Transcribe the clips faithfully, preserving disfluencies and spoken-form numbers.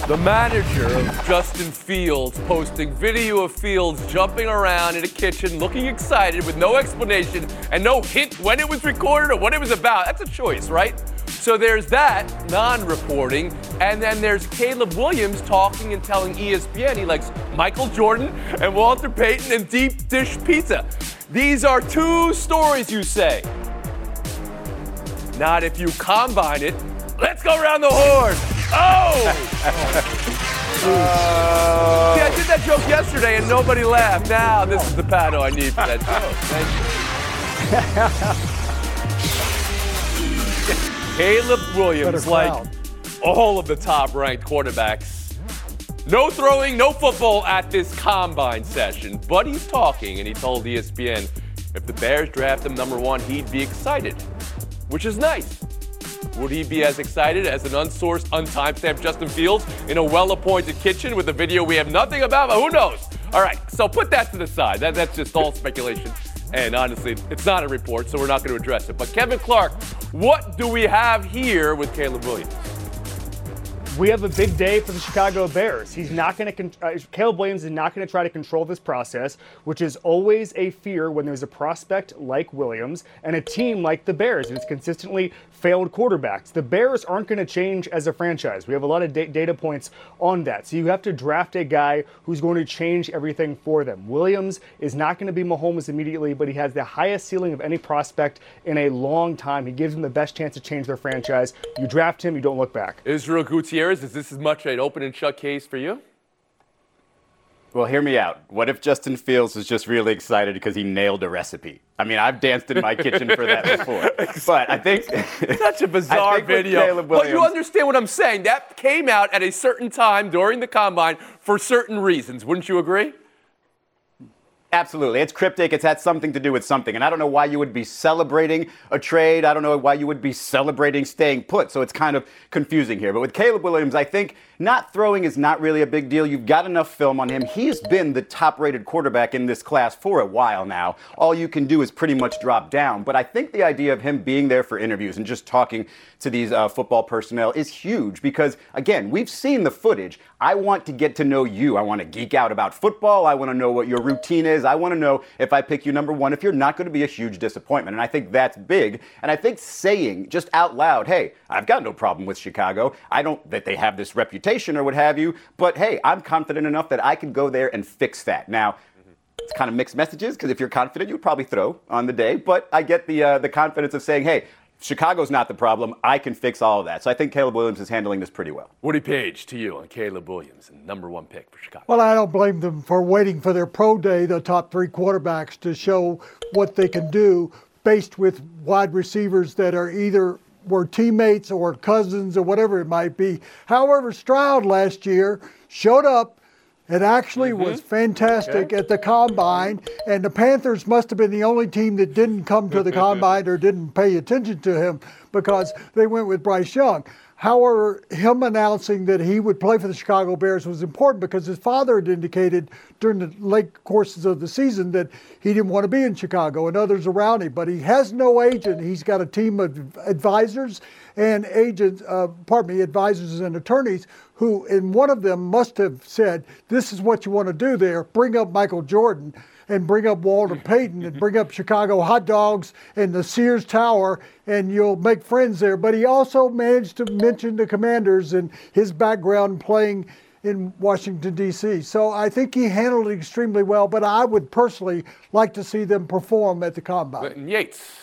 The manager of Justin Fields posting video of Fields jumping around in a kitchen, looking excited with no explanation and no hint when it was recorded or what it was about. That's a choice, right? So there's that non-reporting, and then there's Caleb Williams talking and telling E S P N he likes Michael Jordan and Walter Payton and deep dish pizza. These are two stories, you say. Not if you combine it. Let's go around the horn. Oh! uh, See, I did that joke yesterday and nobody laughed. Now this is the paddle I need for that joke. Thank you. Caleb Williams, like all of the top-ranked quarterbacks. No throwing, no football at this combine session, but he's talking, and he told E S P N if the Bears draft him number one, he'd be excited, which is nice. Would he be as excited as an unsourced, untimestamped Justin Fields in a well-appointed kitchen with a video we have nothing about? But who knows? All right, so put that to the side. That, that's just all speculation. And honestly, it's not a report, so we're not going to address it. But Kevin Clark, what do we have here with Caleb Williams? We have a big day for the Chicago Bears. He's not going to. Uh, Caleb Williams is not going to try to control this process, which is always a fear when there's a prospect like Williams and a team like the Bears, and it's consistently failed quarterbacks. The Bears aren't going to change as a franchise. We have a lot of da- data points on that. So you have to draft a guy who's going to change everything for them. Williams is not going to be Mahomes immediately, but he has the highest ceiling of any prospect in a long time. He gives them the best chance to change their franchise. You draft him, you don't look back. Israel Gutierrez, is this as much an open and shut case for you? Well, hear me out. What if Justin Fields was just really excited because he nailed a recipe? I mean, I've danced in my kitchen for that before. But I think such a bizarre video. But you understand what I'm saying? That came out at a certain time during the combine for certain reasons. Wouldn't you agree? Absolutely. It's cryptic. It's had something to do with something. And I don't know why you would be celebrating a trade. I don't know why you would be celebrating staying put. So it's kind of confusing here. But with Caleb Williams, I think not throwing is not really a big deal. You've got enough film on him. He's been the top-rated quarterback in this class for a while now. All you can do is pretty much drop down. But I think the idea of him being there for interviews and just talking to these uh, football personnel is huge because, again, we've seen the footage. I want to get to know you. I want to geek out about football. I want to know what your routine is. I want to know if I pick you number one, if you're not going to be a huge disappointment. And I think that's big. And I think saying just out loud, hey, I've got no problem with Chicago. I don't that they have this reputation or what have you. But, hey, I'm confident enough that I can go there and fix that. Now, it's kind of mixed messages because if you're confident, you'd probably throw on the day. But I get the uh, the confidence of saying, hey, Chicago's not the problem. I can fix all of that. So I think Caleb Williams is handling this pretty well. Woody Page, to you on Caleb Williams, and number one pick for Chicago. Well, I don't blame them for waiting for their pro day, the top three quarterbacks, to show what they can do based with wide receivers that are either were teammates or cousins or whatever it might be. However, Stroud last year showed up and actually mm-hmm. was fantastic okay. at the Combine, and the Panthers must have been the only team that didn't come to the Combine or didn't pay attention to him because they went with Bryce Young. However, him announcing that he would play for the Chicago Bears was important because his father had indicated during the late courses of the season that he didn't want to be in Chicago and others around him. But he has no agent. He's got a team of advisors and agents, uh, pardon me, advisors and attorneys who, and one of them must have said, this is what you want to do there, bring up Michael Jordan and bring up Walter Payton and bring up Chicago hot dogs and the Sears Tower, and you'll make friends there. But he also managed to mention the Commanders and his background playing in Washington, D C So I think he handled it extremely well, but I would personally like to see them perform at the Combine. Yates.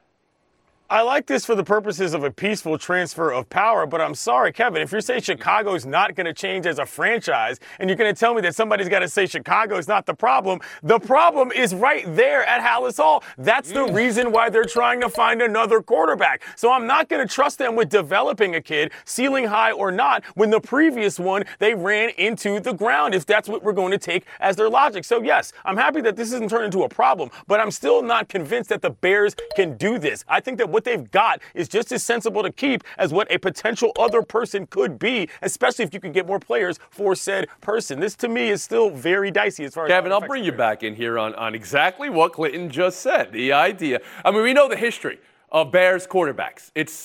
I like this for the purposes of a peaceful transfer of power, but I'm sorry, Kevin, if you're saying Chicago's not going to change as a franchise and you're going to tell me that somebody's got to say Chicago's not the problem, the problem is right there at Hallis Hall. That's the reason why they're trying to find another quarterback. So I'm not going to trust them with developing a kid, ceiling high or not, when the previous one they ran into the ground, if that's what we're going to take as their logic. So yes, I'm happy that this isn't turned into a problem, but I'm still not convinced that the Bears can do this. I think that what they've got is just as sensible to keep as what a potential other person could be, especially if you can get more players for said person. This, to me, is still very dicey as far as Kevin, I'll bring you back in here on, on exactly what Clinton just said. The idea. I mean, we know the history of Bears quarterbacks. It's uh,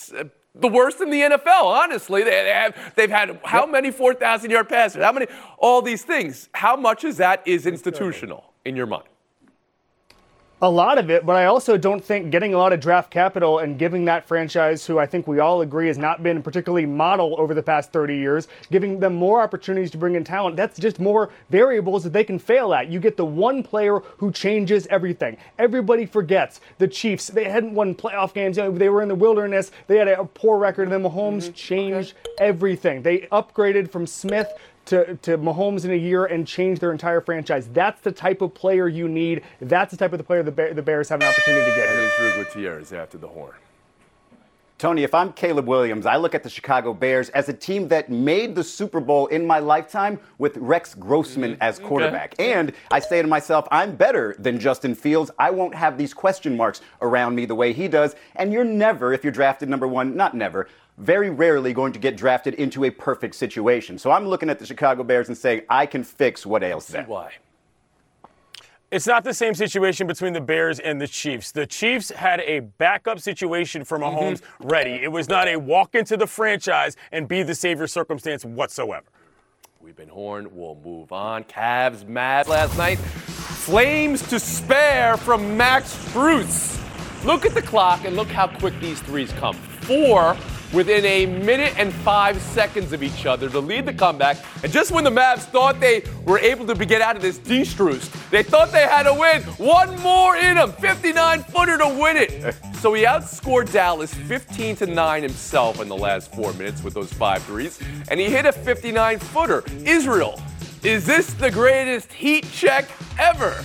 the worst in the N F L, honestly. They have, they've had how many four thousand yard passes? How many? All these things. How much of that is institutional in your mind? A lot of it, but I also don't think getting a lot of draft capital and giving that franchise, who I think we all agree has not been particularly model over the past thirty years, giving them more opportunities to bring in talent, that's just more variables that they can fail at. You get the one player who changes everything. Everybody forgets the Chiefs. They hadn't won playoff games. They were in the wilderness. They had a poor record, and then Mahomes mm-hmm. changed okay. everything. They upgraded from Smith To, to Mahomes in a year and change their entire franchise. That's the type of player you need. That's the type of the player the, Bear, the Bears have an opportunity to get. And it's Drew Gutierrez after the horn. Tony, if I'm Caleb Williams, I look at the Chicago Bears as a team that made the Super Bowl in my lifetime with Rex Grossman as quarterback. Okay. And I say to myself, I'm better than Justin Fields. I won't have these question marks around me the way he does. And you're never, if you're drafted number one, not never, very rarely going to get drafted into a perfect situation. So I'm looking at the Chicago Bears and saying, I can fix what ails them. Why? It's not the same situation between the Bears and the Chiefs. The Chiefs had a backup situation for Mahomes mm-hmm. ready. It was not a walk into the franchise and be the savior circumstance whatsoever. We've been horned. We'll move on. Cavs mad last night. Flames to spare from Max Strus. Look at the clock and look how quick these threes come. Four within a minute and five seconds of each other to lead the comeback. And just when the Mavs thought they were able to get out of this de-Strus, they thought they had to win. One more in them, fifty-nine footer to win it. So he outscored Dallas fifteen to nine himself in the last four minutes with those five threes, and he hit a fifty-nine footer. Israel, is this the greatest heat check ever?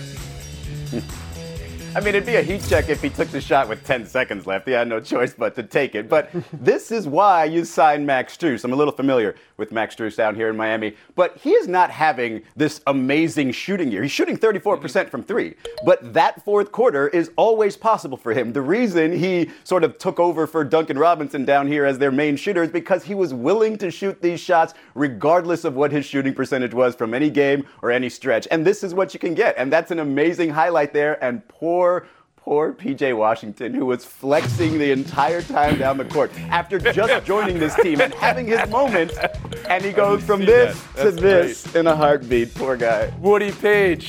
I mean, it'd be a heat check if he took the shot with ten seconds left. He had no choice but to take it. But this is why you signed Max Strus. I'm a little familiar with Max Strus down here in Miami. But he is not having this amazing shooting year. He's shooting thirty-four percent from three. But that fourth quarter is always possible for him. The reason he sort of took over for Duncan Robinson down here as their main shooter is because he was willing to shoot these shots regardless of what his shooting percentage was from any game or any stretch. And this is what you can get. And that's an amazing highlight there. And poor Poor P J Washington, who was flexing the entire time down the court after just joining this team and having his moment, and he goes from this to this great. in a heartbeat. Poor guy. Woody Page.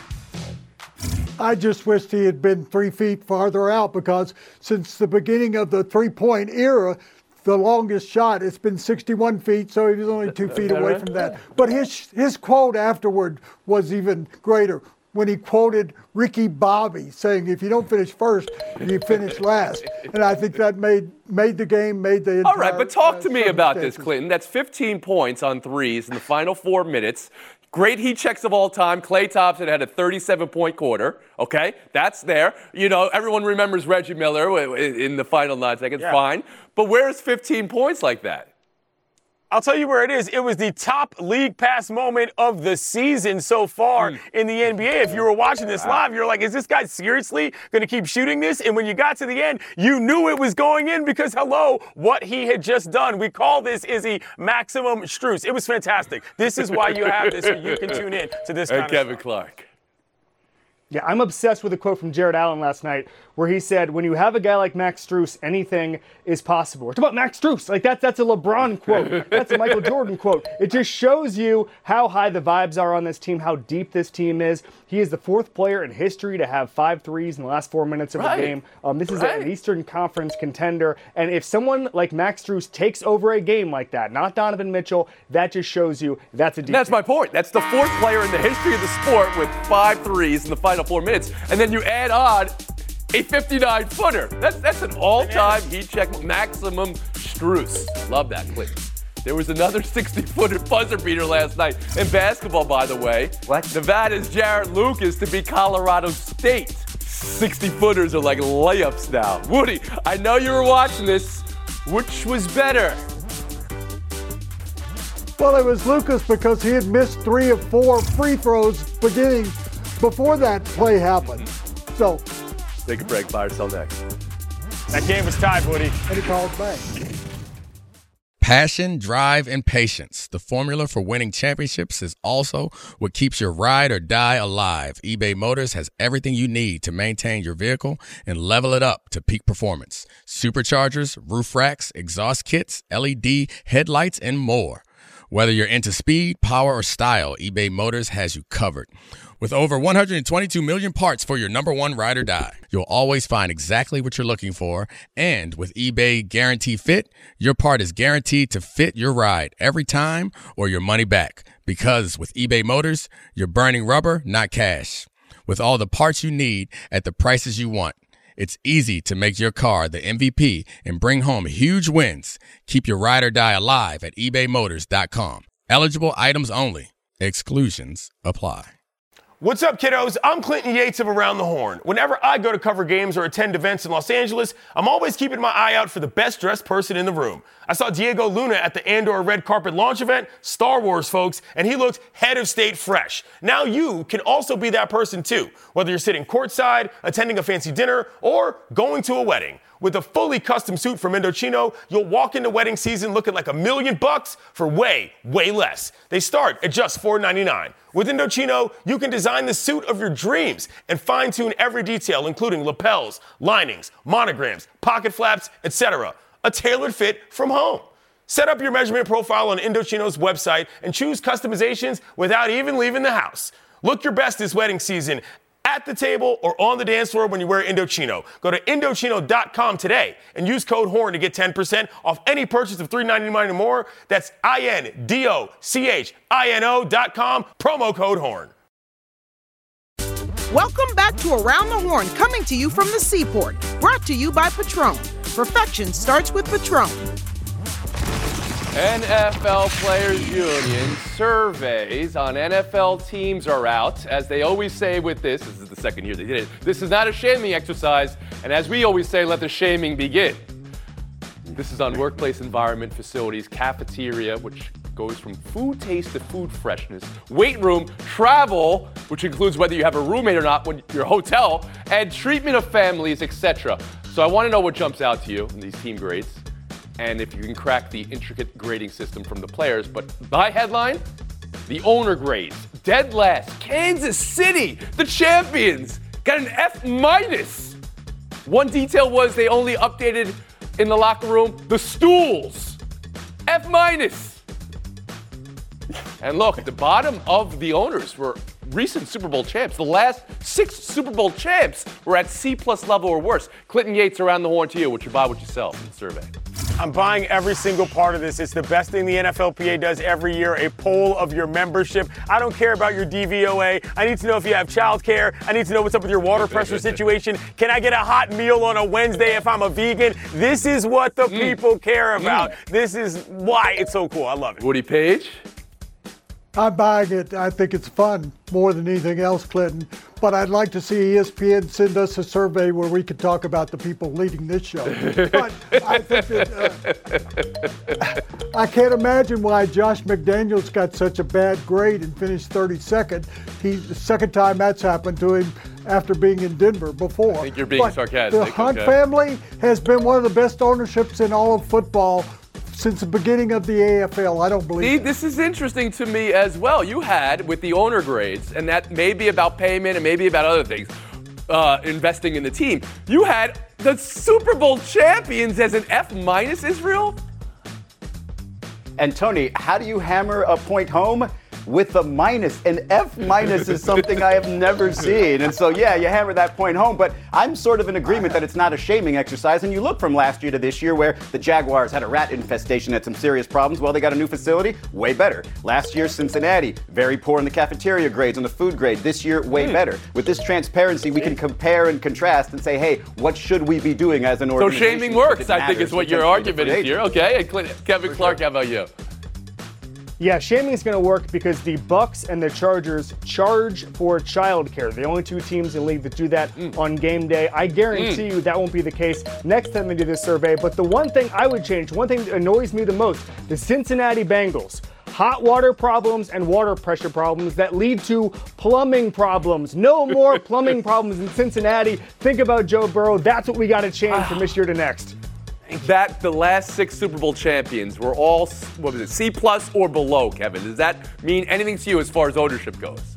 I just wished he had been three feet farther out, because since the beginning of the three-point era, the longest shot, it's been sixty-one feet, so he was only two feet away from that. But his his quote afterward was even greater, when he quoted Ricky Bobby saying, if you don't finish first, you finish last. And I think that made made the game, made the entire, All right, but talk uh, to me about this, Clinton. That's fifteen points on threes in the final four minutes. Great heat checks of all time. Klay Thompson had a thirty-seven point quarter. Okay, that's there. You know, everyone remembers Reggie Miller in the final nine seconds. Yeah. Fine. But where's fifteen points like that? I'll tell you where it is. It was the top league pass moment of the season so far mm. in the N B A. If you were watching this live, you're like, is this guy seriously going to keep shooting this? And when you got to the end, you knew it was going in because, hello, what he had just done. We call this, Izzy, maximum Strus. It was fantastic. This is why you have this, so you can tune in to this and kind Kevin of stuff. Clark. Yeah, I'm obsessed with a quote from Jared Allen last night where he said, when you have a guy like Max Strus, anything is possible. It's about Max Strus. Like, that, that's a LeBron quote. That's a Michael Jordan quote. It just shows you how high the vibes are on this team, how deep this team is. He is the fourth player in history to have five threes in the last four minutes of right. a game. Um, this is right. an Eastern Conference contender. And if someone like Max Strus takes over a game like that, not Donovan Mitchell, that just shows you that's a deep That's team. my point. That's the fourth player in the history of the sport with five threes in the final four minutes. And then you add on a fifty-nine footer. That's that's an all-time heat check maximum Strus. Love that, Clinton. There was another sixty-footer buzzer beater last night in basketball, by the way. What? Nevada's Jarrett Lucas to beat Colorado State. sixty-footers are like layups now. Woody, I know you were watching this. Which was better? Well, it was Lucas because he had missed three of four free throws beginning before that play happened. So, take a break. Buy or sell next. That game was tied, Woody. And he called back. Passion, drive, and patience. The formula for winning championships is also what keeps your ride or die alive. eBay Motors has everything you need to maintain your vehicle and level it up to peak performance. Superchargers, roof racks, exhaust kits, L E D headlights, and more. Whether you're into speed, power, or style, eBay Motors has you covered. With over one hundred twenty-two million parts for your number one ride or die, you'll always find exactly what you're looking for. And with eBay Guarantee Fit, your part is guaranteed to fit your ride every time or your money back. Because with eBay Motors, you're burning rubber, not cash. With all the parts you need at the prices you want, it's easy to make your car the M V P and bring home huge wins. Keep your ride or die alive at ebay motors dot com. Eligible items only. Exclusions apply. What's up, kiddos? I'm Clinton Yates of Around the Horn. Whenever I go to cover games or attend events in Los Angeles, I'm always keeping my eye out for the best-dressed person in the room. I saw Diego Luna at the Andor Red Carpet launch event, Star Wars, folks, and he looked head of state fresh. Now you can also be that person, too, whether you're sitting courtside, attending a fancy dinner, or going to a wedding. With a fully custom suit from Indochino, you'll walk into wedding season looking like a million bucks for way, way less. They start at just four ninety-nine. With Indochino, you can design the suit of your dreams and fine-tune every detail, including lapels, linings, monograms, pocket flaps, et cetera. A tailored fit from home. Set up your measurement profile on Indochino's website and choose customizations without even leaving the house. Look your best this wedding season at the table or on the dance floor when you wear Indochino. Go to Indochino dot com today and use code HORN to get ten percent off any purchase of three ninety-nine or more. That's I N D O C H I N O dot com, promo code HORN. Welcome back to Around the Horn, coming to you from the Seaport. Brought to you by Patron. Perfection starts with Patron. N F L Players Union surveys on N F L teams are out. As they always say with this, this is the second year they did it, this is not a shaming exercise, and as we always say, let the shaming begin. This is on workplace environment, facilities, cafeteria, which goes from food taste to food freshness, weight room, travel, which includes whether you have a roommate or not when your hotel, and treatment of families, et cetera. So I want to know what jumps out to you in these team grades, and if you can crack the intricate grading system from the players. But my headline, the owner grades. Dead last, Kansas City, the champions, got an F minus. One detail was they only updated in the locker room the stools. F minus. And look, at the bottom of the owners were recent Super Bowl champs. The last six Super Bowl champs were at C plus level or worse. Clinton Yates, Around the Horn to you. What you buy, what you sell in the survey. I'm buying every single part of this. It's the best thing the N F L P A does every year, a poll of your membership. I don't care about your D V O A. I need to know if you have childcare. I need to know what's up with your water pressure situation. Can I get a hot meal on a Wednesday if I'm a vegan? This is what the mm. people care about. Mm. This is why it's so cool. I love it. Woody Page? I'm buying it. I think it's fun more than anything else, Clinton. But I'd like to see E S P N send us a survey where we could talk about the people leading this show. But I think that uh, I can't imagine why Josh McDaniels got such a bad grade and finished thirty-second. He's the second time that's happened to him after being in Denver before. I think you're being but sarcastic. The Hunt okay. family has been one of the best ownerships in all of football since the beginning of the A F L. I don't believe See, that. This is interesting to me as well. You had, with the owner grades, and that may be about payment and maybe about other things, uh, investing in the team. You had the Super Bowl champions as an F minus, Israel? And Tony, how do you hammer a point home? With a minus. An F minus is something I have never seen. And so, yeah, you hammer that point home. But I'm sort of in agreement that it's not a shaming exercise. And you look from last year to this year where the Jaguars had a rat infestation, had some serious problems. Well, they got a new facility, way better. Last year, Cincinnati, very poor in the cafeteria grades, on the food grade. This year, way mm. better. With this transparency, we can compare and contrast and say, hey, what should we be doing as an organization? So shaming works, I think, is what your argument is here. Okay, and Clint, Kevin For Clark, sure. How about you? Yeah, shaming is going to work because the Bucks and the Chargers charge for childcare. The only two teams in the league that do that mm. on game day. I guarantee mm. you that won't be the case next time they do this survey. But the one thing I would change, one thing that annoys me the most, the Cincinnati Bengals. Hot water problems and water pressure problems that lead to plumbing problems. No more plumbing problems in Cincinnati. Think about Joe Burrow. That's what we got to change from this year to next. that the last six Super Bowl champions were all, what was it, C plus or below, Kevin? Does that mean anything to you as far as ownership goes?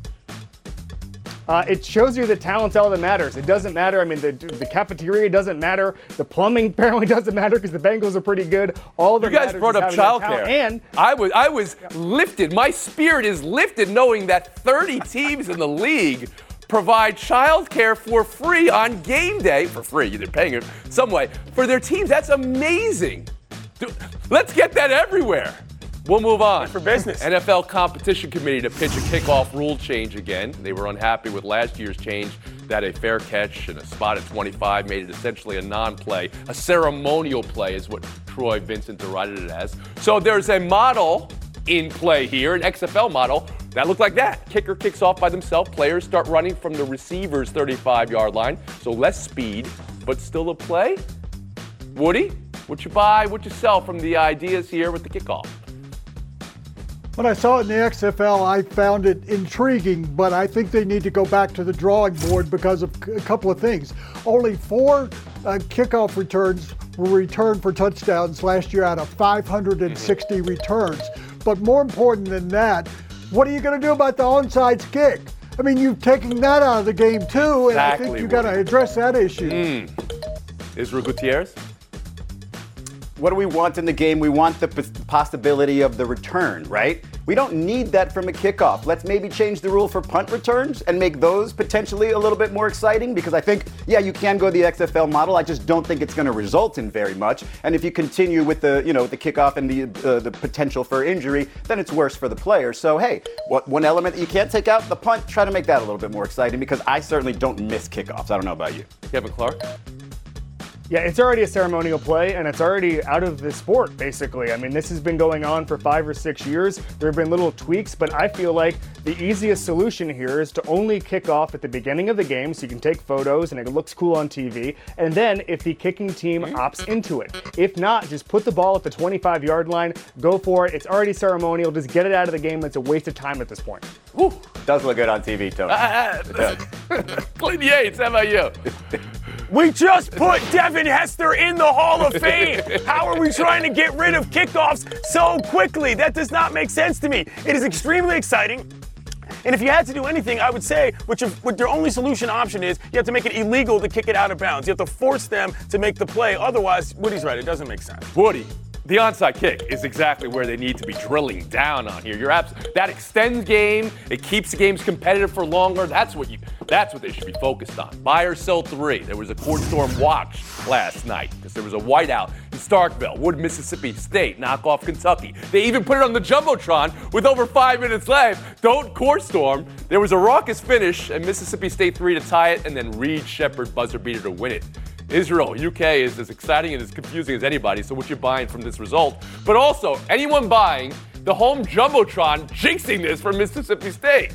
Uh, it shows you that talent's all that matters. It doesn't matter. I mean, the, the cafeteria doesn't matter. The plumbing apparently doesn't matter because the Bengals are pretty good. All that you guys matters brought is up childcare, and I was I was lifted. My spirit is lifted knowing that thirty teams in the league provide childcare for free on game day for free. They're paying it some way for their teams. That's amazing. Dude, let's get that everywhere. We'll move on. For business. N F L Competition Committee to pitch a kickoff rule change again. They were unhappy with last year's change that a fair catch and a spot at twenty-five made it essentially a non-play. A ceremonial play is what Troy Vincent derided it as. So there's a model in play here, an X F L model, that looked like that. Kicker kicks off by themselves. Players start running from the receiver's thirty-five-yard line. So less speed, but still a play. Woody, what you buy, what you sell from the ideas here with the kickoff? When I saw it in the X F L, I found it intriguing, but I think they need to go back to the drawing board because of a couple of things. Only four uh, kickoff returns were returned for touchdowns last year out of five hundred sixty returns. But more important than that, what are you going to do about the onside kick? I mean, you've taken that out of the game too, and Exactly, I think you've got to address that issue. Mm. Israel Gutierrez? What do we want in the game? We want the p- possibility of the return, right? We don't need that from a kickoff. Let's maybe change the rule for punt returns and make those potentially a little bit more exciting, because I think, yeah, you can go the X F L model. I just don't think it's going to result in very much. And if you continue with the, you know, the kickoff and the uh, the potential for injury, then it's worse for the player. So, hey, what one element that you can't take out, the punt, try to make that a little bit more exciting, because I certainly don't miss kickoffs. I don't know about you. Kevin Clark? Yeah, it's already a ceremonial play, and it's already out of the sport, basically. I mean, this has been going on for five or six years. There have been little tweaks, but I feel like the easiest solution here is to only kick off at the beginning of the game so you can take photos and it looks cool on T V. And then if the kicking team opts into it. If not, just put the ball at the twenty-five-yard line, go for it. It's already ceremonial. Just get it out of the game. It's a waste of time at this point. Woo. Does look good on T V, Tony. Uh, Clinton Yates, how about you? We just put Devin Hester in the Hall of Fame. How are we trying to get rid of kickoffs so quickly? That does not make sense to me. It is extremely exciting. And if you had to do anything, I would say what, your, what your only solution option is, you have to make it illegal to kick it out of bounds. You have to force them to make the play. Otherwise, Woody's right, it doesn't make sense. Woody, the onside kick is exactly where they need to be drilling down on here. You're abs- that extends game. It keeps the games competitive for longer. That's what you. That's what they should be focused on. Buy or sell three. There was a court storm watch last night because there was a whiteout in Starkville. Would Mississippi State knock off Kentucky? They even put it on the Jumbotron with over five minutes left. Don't court storm. There was a raucous finish and Mississippi State three to tie it, and then Reed Shepherd buzzer beater to win it. Israel, U K is as exciting and as confusing as anybody, so what you're buying from this result. But also, anyone buying the home Jumbotron jinxing this for Mississippi State.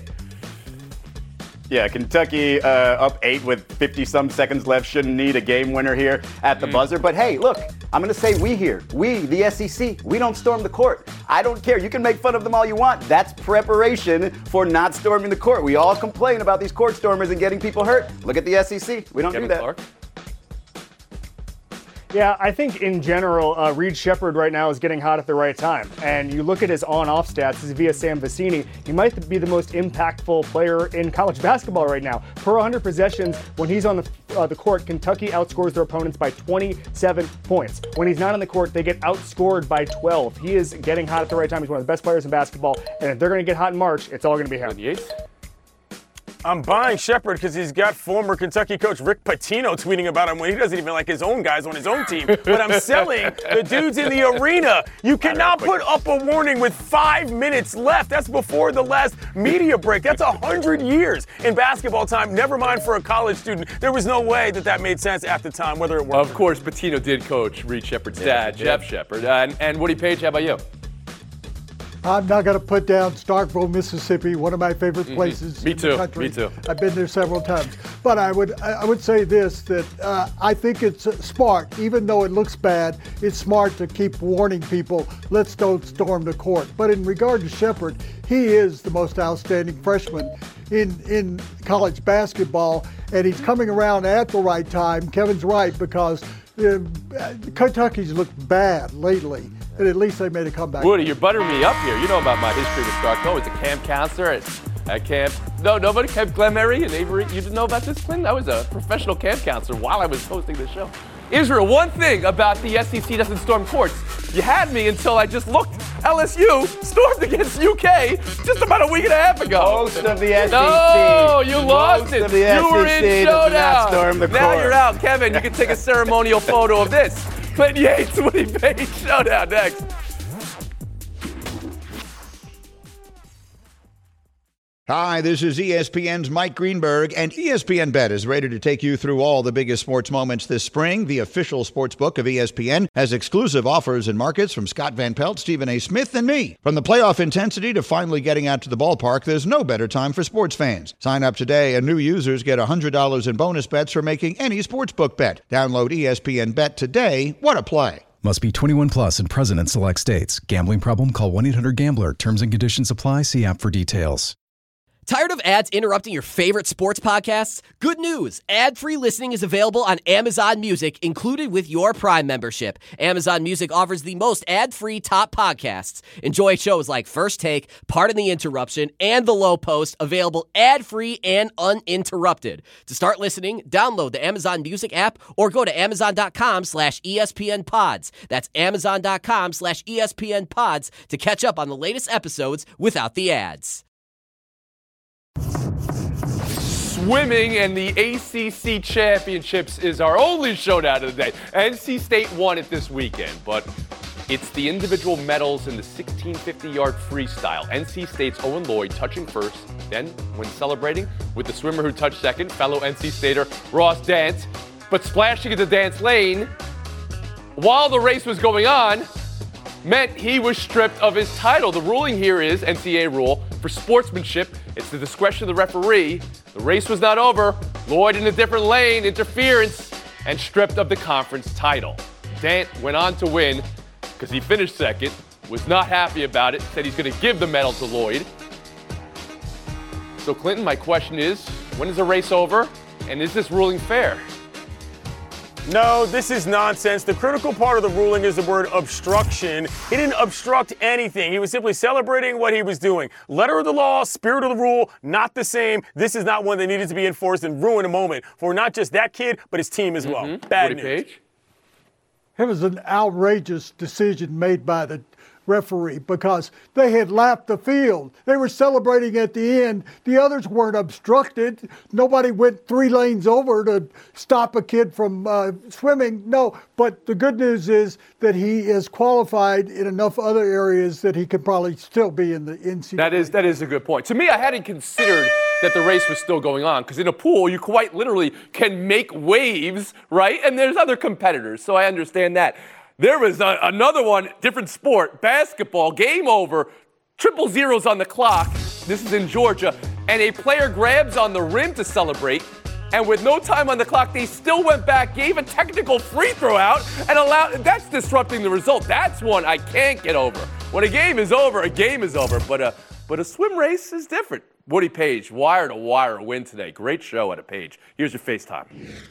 Yeah, Kentucky uh, up eight with fifty-some seconds left. Shouldn't need a game winner here at the mm. buzzer. But hey, look, I'm going to say we here. We, the S E C, we don't storm the court. I don't care. You can make fun of them all you want. That's preparation for not storming the court. We all complain about these court stormers and getting people hurt. Look at the S E C. We don't Kevin do that. Clark. Yeah, I think in general, uh, Reed Shepherd right now is getting hot at the right time. And you look at his on-off stats, is via Sam Vecini. He might be the most impactful player in college basketball right now. Per one hundred possessions, when he's on the, uh, the court, Kentucky outscores their opponents by twenty-seven points. When he's not on the court, they get outscored by twelve. He is getting hot at the right time. He's one of the best players in basketball. And if they're going to get hot in March, it's all going to be him. Yates? I'm buying Shepherd because he's got former Kentucky coach Rick Pitino tweeting about him when he doesn't even like his own guys on his own team. But I'm selling the dudes in the arena. You cannot put up a warning with five minutes left. That's before the last media break. That's a hundred years in basketball time. Never mind for a college student. There was no way that that made sense at the time, whether it worked. Of course, Pitino did coach Reed Shepherd's yeah, dad, Jeff Shepherd. Uh, and, and Woody Page, how about you? I'm not going to put down Starkville, Mississippi, one of my favorite places mm-hmm. Me in too. the country. Me too. I've been there several times. But I would I would say this, that uh, I think it's smart, even though it looks bad, it's smart to keep warning people, let's don't storm the court. But in regard to Shepherd, he is the most outstanding freshman in, in college basketball, and he's coming around at the right time. Kevin's right, because Uh, Kentucky's looked bad lately, and at least they made a comeback. Woody, you're buttering me up here. You know about my history with Starkville. I was a camp counselor at, at camp. No, nobody. Camp Glen Mary and Avery. You didn't know about this, Clinton? I was a professional camp counselor while I was hosting the show. Israel, one thing about the S E C doesn't storm courts. You had me until I just looked. L S U stormed against U K just about a week and a half ago. Most of the S E C. No, you lost Most it. Of the you S E C were in does not storm showdown. the Now court. you're out. Kevin, you can take a ceremonial photo of this. Clinton Yates, Woody Page, showdown next. Hi, this is E S P N's Mike Greenberg, and E S P N Bet is ready to take you through all the biggest sports moments this spring. The official sports book of E S P N has exclusive offers and markets from Scott Van Pelt, Stephen A. Smith, and me. From the playoff intensity to finally getting out to the ballpark, there's no better time for sports fans. Sign up today, and new users get one hundred dollars in bonus bets for making any sportsbook bet. Download E S P N Bet today. What a play. Must be twenty-one plus and present in select states. Gambling problem? Call one eight hundred gambler. Terms and conditions apply. See app for details. Tired of ads interrupting your favorite sports podcasts? Good news. Ad-free listening is available on Amazon Music, included with your Prime membership. Amazon Music offers the most ad-free top podcasts. Enjoy shows like First Take, Pardon the Interruption, and The Low Post, available ad-free and uninterrupted. To start listening, download the Amazon Music app or go to amazon.com slash ESPN pods. That's amazon.com slash ESPN pods to catch up on the latest episodes without the ads. Swimming and the A C C Championships is our only showdown of the day. N C State won it this weekend, but it's the individual medals in the sixteen fifty-yard freestyle. N C State's Owen Lloyd touching first, then, when celebrating with the swimmer who touched second, fellow N C Stater Ross Dance, but splashing into Dance lane while the race was going on meant he was stripped of his title. The ruling here is N C A A rule for sportsmanship. It's the discretion of the referee. The race was not over. Lloyd in a different lane, interference, and stripped of the conference title. Dant went on to win because he finished second, was not happy about it, said he's going to give the medal to Lloyd. So Clinton, my question is, when is the race over, and is this ruling fair? No, this is nonsense. The critical part of the ruling is the word obstruction. He didn't obstruct anything. He was simply celebrating what he was doing. Letter of the law, spirit of the rule, not the same. This is not one that needed to be enforced and ruin a moment for not just that kid, but his team as well. Mm-hmm. Bad Woody news. Page? It was an outrageous decision made by the referee because they had lapped the field. They were celebrating at the end. The others weren't obstructed. Nobody went three lanes over to stop a kid from uh, swimming. No, but the good news is that he is qualified in enough other areas that he could probably still be in the N C double A. That is, that is a good point. To me, I hadn't considered that the race was still going on because in a pool, you quite literally can make waves, right? And there's other competitors, so I understand that. There was a, another one, different sport, basketball, game over, triple zeros on the clock. This is in Georgia. And a player grabs on the rim to celebrate. And with no time on the clock, they still went back, gave a technical free throw out, and allowed. That's disrupting the result. That's one I can't get over. When a game is over, a game is over. But a, but a swim race is different. Woody Page, wire to wire win today. Great show at a Page. Here's your FaceTime.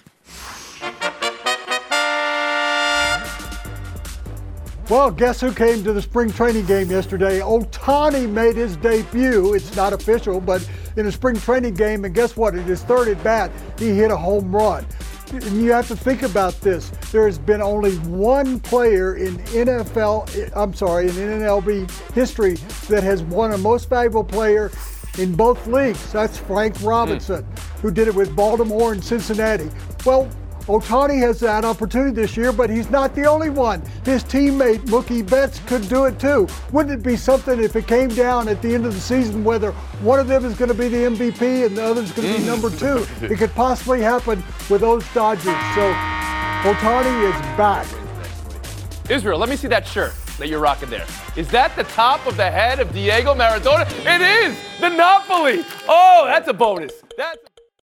Well, guess who came to the spring training game yesterday? Ohtani made his debut. It's not official, but in a spring training game, and guess what? At his third at bat, he hit a home run. And you have to think about this. There has been only one player in N F L, I'm sorry, in N L B history that has won a most valuable player in both leagues. That's Frank Robinson, mm. who did it with Baltimore and Cincinnati. Well, Ohtani has that opportunity this year, but he's not the only one. His teammate, Mookie Betts, could do it too. Wouldn't it be something if it came down at the end of the season whether one of them is going to be the M V P and the other is going to be number two? It could possibly happen with those Dodgers. So Ohtani is back. Israel, let me see that shirt that you're rocking there. Is that the top of the head of Diego Maradona? It is! The Napoli! Oh, that's a bonus. That's